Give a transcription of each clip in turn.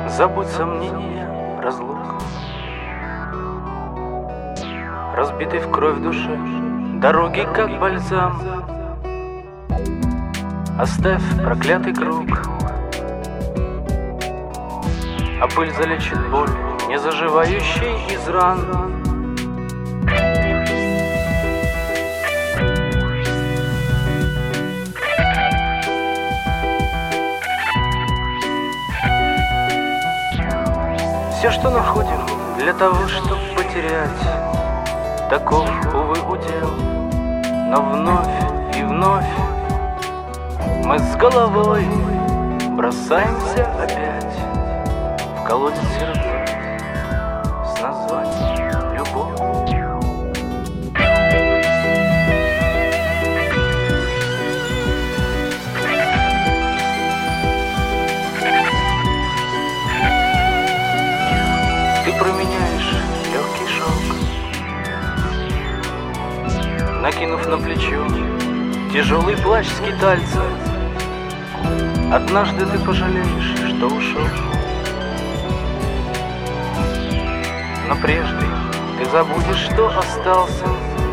Забудь сомнения, разлук, разбитый в кровь душе, дороги как бальзам. Оставь проклятый круг, а пыль залечит боль, не заживающий из ран. Все, что находим для того, чтобы потерять, таков, увы, удел. Но вновь и вновь мы с головой бросаемся опять в колодец сердца с названием «Любовь». Ты променяешь легкий шелк, накинув на плечо тяжелый плащ скитальца. Однажды ты пожалеешь, что ушел, но прежде ты забудешь, что остался.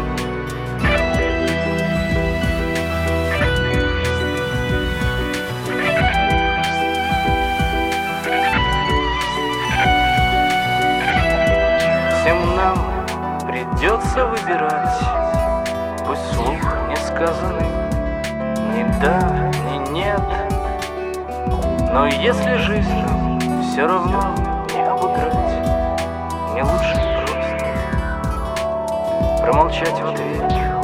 Всем нам придется выбирать, пусть вслух не сказанный ни да, ни нет. Но если жизнь нам все равно не обыграть, не лучше просто промолчать в ответ.